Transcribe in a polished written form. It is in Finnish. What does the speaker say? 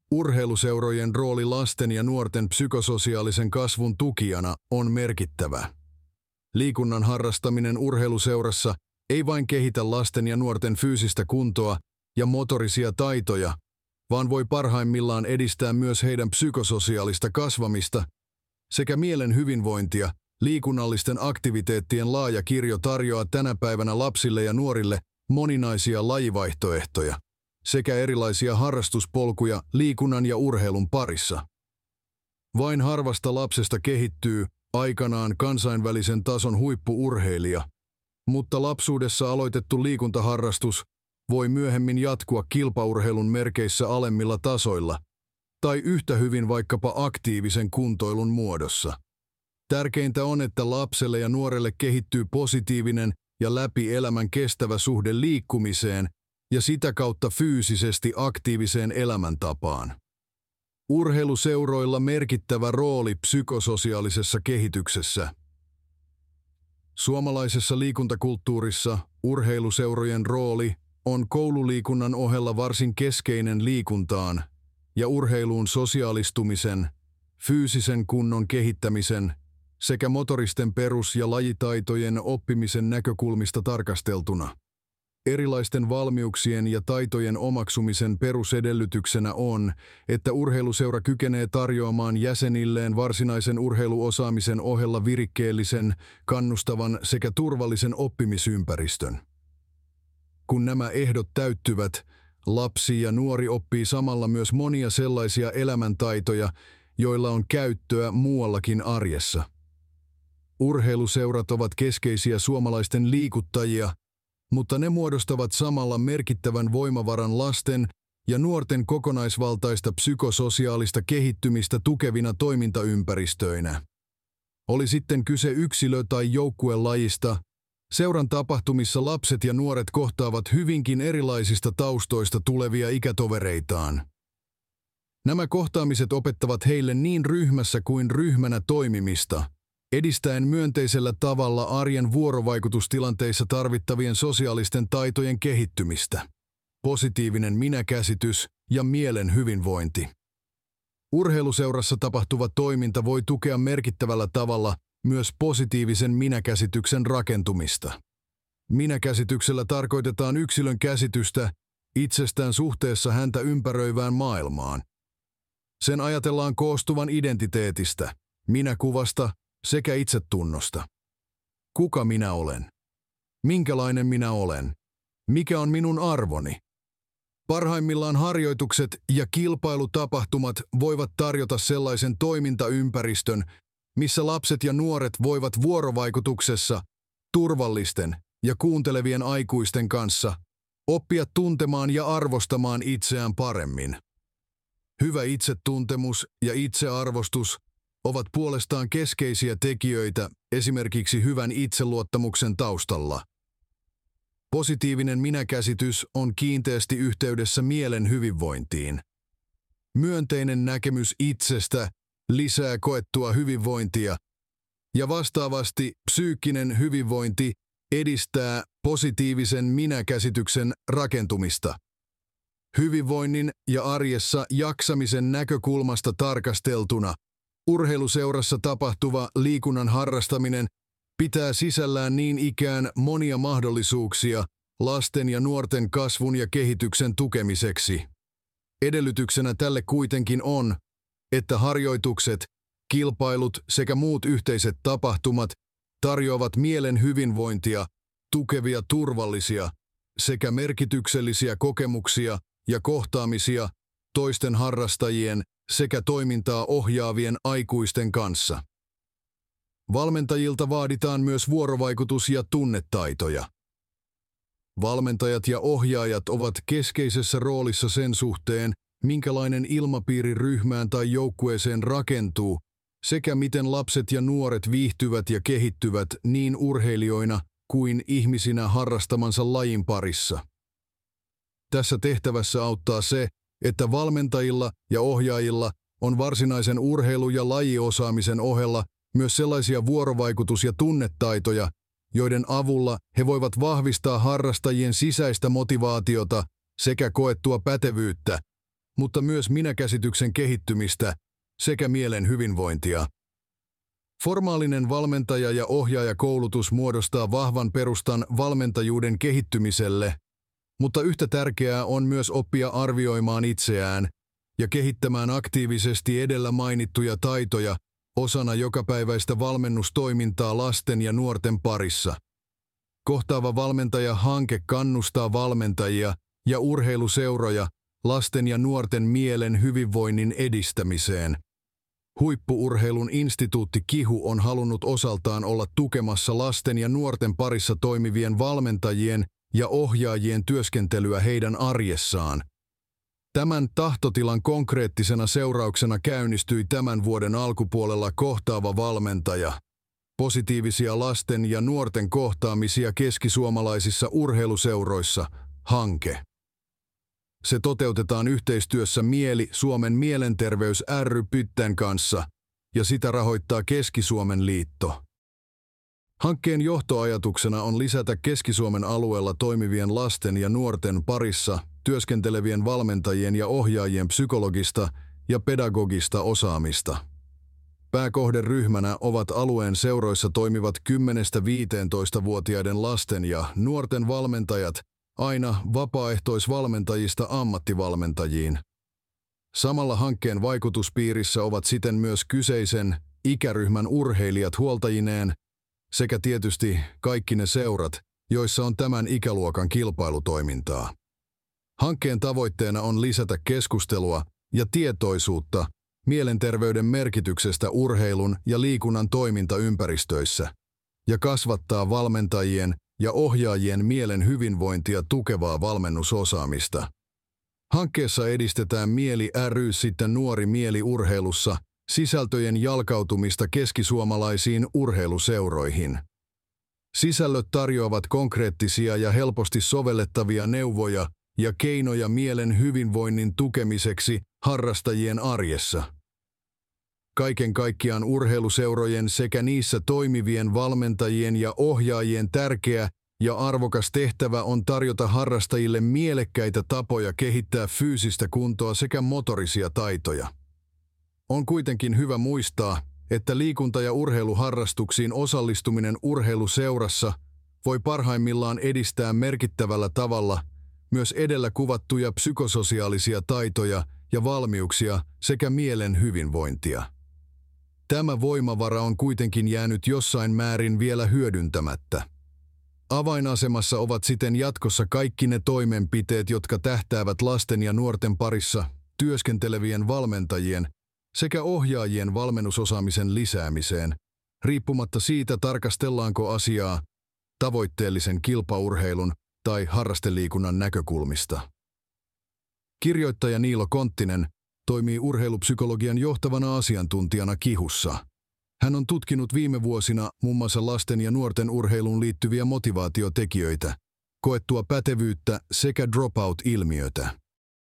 Urheiluseurojen rooli lasten ja nuorten psykososiaalisen kasvun tukijana on merkittävä. Liikunnan harrastaminen urheiluseurassa ei vain kehitä lasten ja nuorten fyysistä kuntoa ja motorisia taitoja, vaan voi parhaimmillaan edistää myös heidän psykososiaalista kasvamista sekä mielen hyvinvointia. Liikunnallisten aktiviteettien laaja kirjo tarjoaa tänä päivänä lapsille ja nuorille moninaisia lajivaihtoehtoja sekä erilaisia harrastuspolkuja liikunnan ja urheilun parissa. Vain harvasta lapsesta kehittyy aikanaan kansainvälisen tason huippu-urheilija, mutta lapsuudessa aloitettu liikuntaharrastus voi myöhemmin jatkua kilpaurheilun merkeissä alemmilla tasoilla tai yhtä hyvin vaikkapa aktiivisen kuntoilun muodossa. Tärkeintä on, että lapselle ja nuorelle kehittyy positiivinen ja läpi elämän kestävä suhde liikkumiseen ja sitä kautta fyysisesti aktiiviseen elämäntapaan. Urheiluseuroilla merkittävä rooli psykososiaalisessa kehityksessä. Suomalaisessa liikuntakulttuurissa urheiluseurojen rooli on koululiikunnan ohella varsin keskeinen liikuntaan ja urheiluun sosiaalistumisen, fyysisen kunnon kehittämisen sekä motoristen perus- ja lajitaitojen oppimisen näkökulmista tarkasteltuna. Erilaisten valmiuksien ja taitojen omaksumisen perusedellytyksenä on, että urheiluseura kykenee tarjoamaan jäsenilleen varsinaisen urheiluosaamisen ohella virikkeellisen, kannustavan sekä turvallisen oppimisympäristön. Kun nämä ehdot täyttyvät, lapsi ja nuori oppii samalla myös monia sellaisia elämäntaitoja, joilla on käyttöä muuallakin arjessa. Urheiluseurat ovat keskeisiä suomalaisten liikuttajia, mutta ne muodostavat samalla merkittävän voimavaran lasten ja nuorten kokonaisvaltaista psykososiaalista kehittymistä tukevina toimintaympäristöinä. Oli sitten kyse yksilö- tai joukkuelajista, seuran tapahtumissa lapset ja nuoret kohtaavat hyvinkin erilaisista taustoista tulevia ikätovereitaan. Nämä kohtaamiset opettavat heille niin ryhmässä kuin ryhmänä toimimista, edistäen myönteisellä tavalla arjen vuorovaikutustilanteissa tarvittavien sosiaalisten taitojen kehittymistä, positiivinen minäkäsitys ja mielen hyvinvointi. Urheiluseurassa tapahtuva toiminta voi tukea merkittävällä tavalla myös positiivisen minäkäsityksen rakentumista. Minäkäsityksellä tarkoitetaan yksilön käsitystä itsestään suhteessa häntä ympäröivään maailmaan. Sen ajatellaan koostuvan identiteetistä, minäkuvasta sekä itsetunnosta. Kuka minä olen? Minkälainen minä olen? Mikä on minun arvoni? Parhaimmillaan harjoitukset ja kilpailutapahtumat voivat tarjota sellaisen toimintaympäristön, missä lapset ja nuoret voivat vuorovaikutuksessa turvallisten ja kuuntelevien aikuisten kanssa oppia tuntemaan ja arvostamaan itseään paremmin. Hyvä itsetuntemus ja itsearvostus ovat puolestaan keskeisiä tekijöitä esimerkiksi hyvän itseluottamuksen taustalla. Positiivinen minäkäsitys on kiinteästi yhteydessä mielen hyvinvointiin. Myönteinen näkemys itsestä lisää koettua hyvinvointia ja vastaavasti psyykkinen hyvinvointi edistää positiivisen minäkäsityksen rakentumista. Hyvinvoinnin ja arjessa jaksamisen näkökulmasta tarkasteltuna urheiluseurassa tapahtuva liikunnan harrastaminen pitää sisällään niin ikään monia mahdollisuuksia lasten ja nuorten kasvun ja kehityksen tukemiseksi. Edellytyksenä tälle kuitenkin on, että harjoitukset, kilpailut sekä muut yhteiset tapahtumat tarjoavat mielen hyvinvointia, tukevia turvallisia sekä merkityksellisiä kokemuksia ja kohtaamisia toisten harrastajien sekä toimintaa ohjaavien aikuisten kanssa. Valmentajilta vaaditaan myös vuorovaikutus- ja tunnetaitoja. Valmentajat ja ohjaajat ovat keskeisessä roolissa sen suhteen, minkälainen ilmapiiri ryhmään tai joukkueeseen rakentuu, sekä miten lapset ja nuoret viihtyvät ja kehittyvät niin urheilijoina kuin ihmisinä harrastamansa lajin parissa. Tässä tehtävässä auttaa se, että valmentajilla ja ohjaajilla on varsinaisen urheilu- ja lajiosaamisen ohella myös sellaisia vuorovaikutus- ja tunnetaitoja, joiden avulla he voivat vahvistaa harrastajien sisäistä motivaatiota sekä koettua pätevyyttä, mutta myös minäkäsityksen kehittymistä sekä mielen hyvinvointia. Formaalinen valmentaja- ja ohjaajakoulutus muodostaa vahvan perustan valmentajuuden kehittymiselle, mutta yhtä tärkeää on myös oppia arvioimaan itseään ja kehittämään aktiivisesti edellä mainittuja taitoja osana jokapäiväistä valmennustoimintaa lasten ja nuorten parissa. Kohtaava valmentaja-hanke kannustaa valmentajia ja urheiluseuroja lasten ja nuorten mielen hyvinvoinnin edistämiseen. Huippu-urheilun instituutti KIHU on halunnut osaltaan olla tukemassa lasten ja nuorten parissa toimivien valmentajien ja ohjaajien työskentelyä heidän arjessaan. Tämän tahtotilan konkreettisena seurauksena käynnistyi tämän vuoden alkupuolella Kohtaava valmentaja, positiivisia lasten ja nuorten kohtaamisia keskisuomalaisissa urheiluseuroissa -hanke. Se toteutetaan yhteistyössä Mieli Suomen Mielenterveys ry Pytten kanssa ja sitä rahoittaa Keski-Suomen liitto. Hankkeen johtoajatuksena on lisätä Keski-Suomen alueella toimivien lasten ja nuorten parissa työskentelevien valmentajien ja ohjaajien psykologista ja pedagogista osaamista. Pääkohderyhmänä ovat alueen seuroissa toimivat 10–15-vuotiaiden lasten ja nuorten valmentajat, aina vapaaehtoisvalmentajista ammattivalmentajiin. Samalla hankkeen vaikutuspiirissä ovat siten myös kyseisen ikäryhmän urheilijat huoltajineen sekä tietysti kaikki ne seurat, joissa on tämän ikäluokan kilpailutoimintaa. Hankkeen tavoitteena on lisätä keskustelua ja tietoisuutta mielenterveyden merkityksestä urheilun ja liikunnan toimintaympäristöissä ja kasvattaa valmentajien ja ohjaajien mielen hyvinvointia tukevaa valmennusosaamista. Hankkeessa edistetään Mieli ry sitten Nuori mieli urheilussa sisältöjen jalkautumista keskisuomalaisiin urheiluseuroihin. Sisällöt tarjoavat konkreettisia ja helposti sovellettavia neuvoja ja keinoja mielen hyvinvoinnin tukemiseksi harrastajien arjessa. Kaiken kaikkiaan urheiluseurojen sekä niissä toimivien valmentajien ja ohjaajien tärkeä ja arvokas tehtävä on tarjota harrastajille mielekkäitä tapoja kehittää fyysistä kuntoa sekä motorisia taitoja. On kuitenkin hyvä muistaa, että liikunta- ja urheiluharrastuksiin osallistuminen urheiluseurassa voi parhaimmillaan edistää merkittävällä tavalla myös edellä kuvattuja psykososiaalisia taitoja ja valmiuksia sekä mielen hyvinvointia. Tämä voimavara on kuitenkin jäänyt jossain määrin vielä hyödyntämättä. Avainasemassa ovat siten jatkossa kaikki ne toimenpiteet, jotka tähtäävät lasten ja nuorten parissa työskentelevien valmentajien sekä ohjaajien valmennusosaamisen lisäämiseen, riippumatta siitä tarkastellaanko asiaa tavoitteellisen kilpaurheilun tai harrasteliikunnan näkökulmista. Kirjoittaja Niilo Konttinen toimii urheilupsykologian johtavana asiantuntijana KIHUssa. Hän on tutkinut viime vuosina muun muassa lasten ja nuorten urheiluun liittyviä motivaatiotekijöitä, koettua pätevyyttä sekä dropout-ilmiötä.